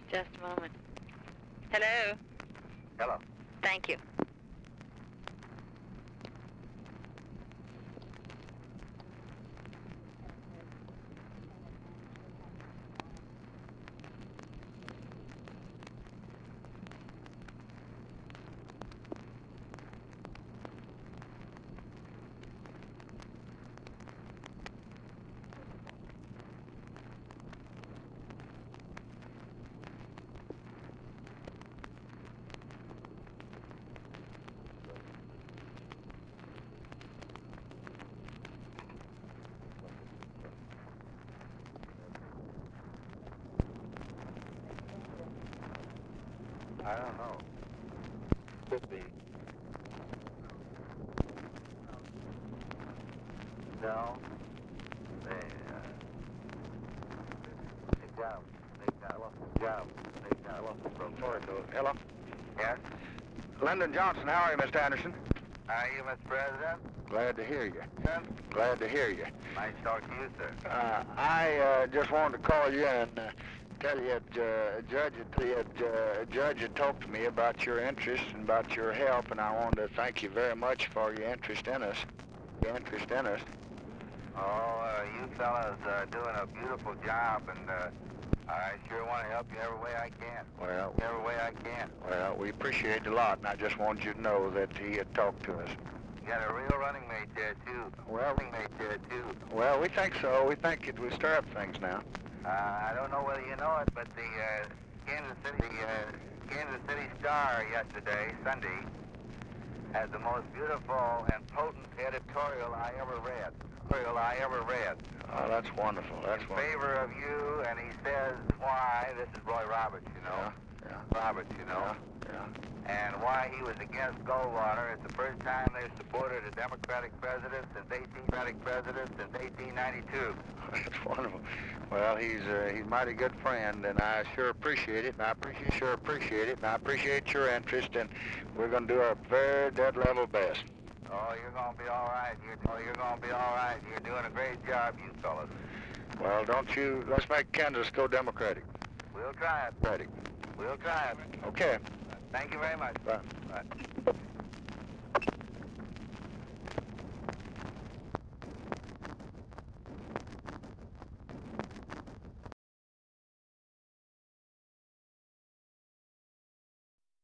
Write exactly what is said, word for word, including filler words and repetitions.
Just a moment. Hello? Hello. Thank you. I don't know. Could be. No. They, uh... They got They got They got They got Hello? Yes? Lyndon Johnson, how are you, Mister Anderson? Are you, Mister President? Glad to hear you. Yes? Glad to hear you. Nice to talk to you, sir. Uh, I uh, just wanted to call you and uh, tell you that uh, Judge, had, uh, Judge had talked to me about your interest and about your help, and I wanted to thank you very much for your interest in us. Your interest in us. Oh, uh, you fellas are doing a beautiful job, and uh, I sure want to help you every way I can. Well, every way I can. Well, we appreciate it a lot, and I just wanted you to know that he had talked to us. You got a real running mate there, too. Well, running mate there, too. Well, we think so. We think it will stir up things now. Uh, I don't know whether you know it, but the uh, Kansas City, the uh, Kansas City Star yesterday, Sunday, had the most beautiful and potent editorial I ever read. Editorial I ever read. Oh, that's wonderful. That's in wonderful. favor of you, and he says why. This is Roy Roberts, you know. Yeah. yeah. Roberts, you know. Yeah. yeah. And why he was against Goldwater. It's the first time they've supported a Democratic president since eighteen Democratic president since eighteen ninety-two. That's wonderful. Well, he's uh, he's a mighty good friend, and I sure appreciate it, and I appreciate sure appreciate it, and I appreciate your interest, and we're going to do our very dead level best. Oh, you're going to be all right. You're, oh, you're going to be all right. You're doing a great job, you fellas. Well, don't you, let's make Kansas go Democratic. We'll try it. Democratic. We'll try it. Okay. Thank you very much. Bye. Bye.